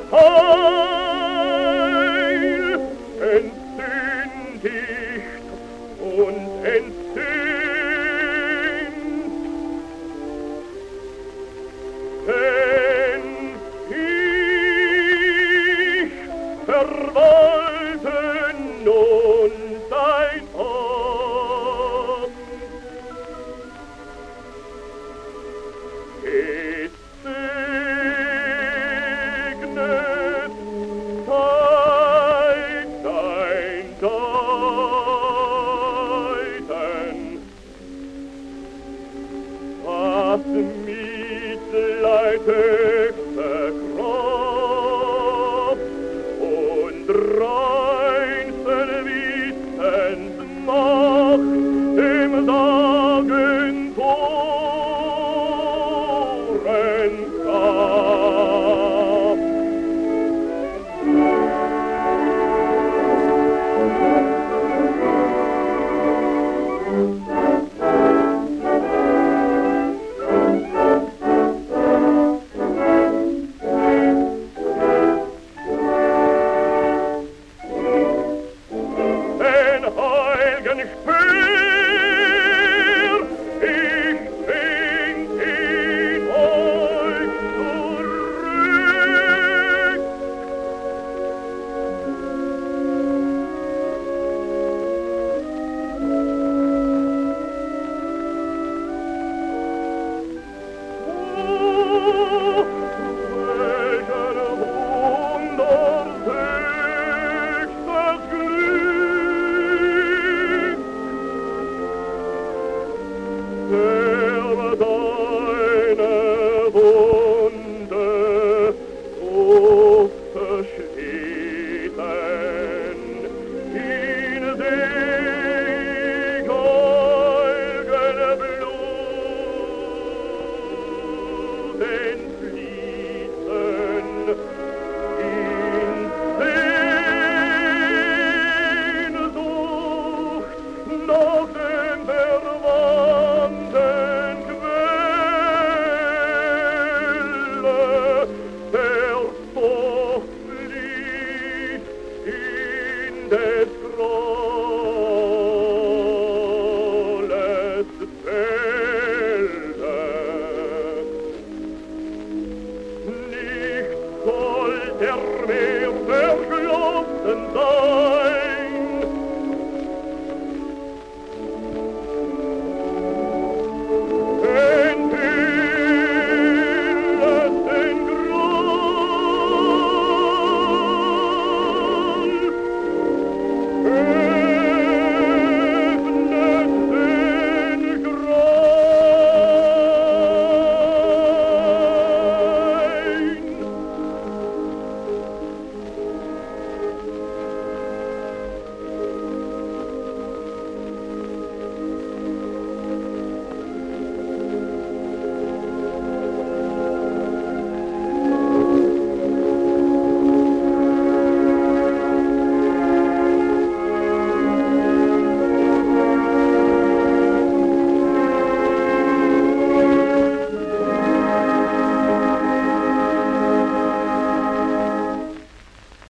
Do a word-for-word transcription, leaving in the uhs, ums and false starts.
Heil entsündigt und entsünd. Denn ich verwalte nun dein Amt. Es segnet sei dein Deuten, was Mitleid höchste Kraft und reinsten Wissensmacht dem Sagen Toren gab. Den heiligen Speer ich bring ihn euch zurück. Oh, welcher Wunder höchstes Glück, der deine Wunde so verschlitten, in Segen Blut entfließen, in Sehnsucht nach dem verwandten Quelle, der doch fließt in des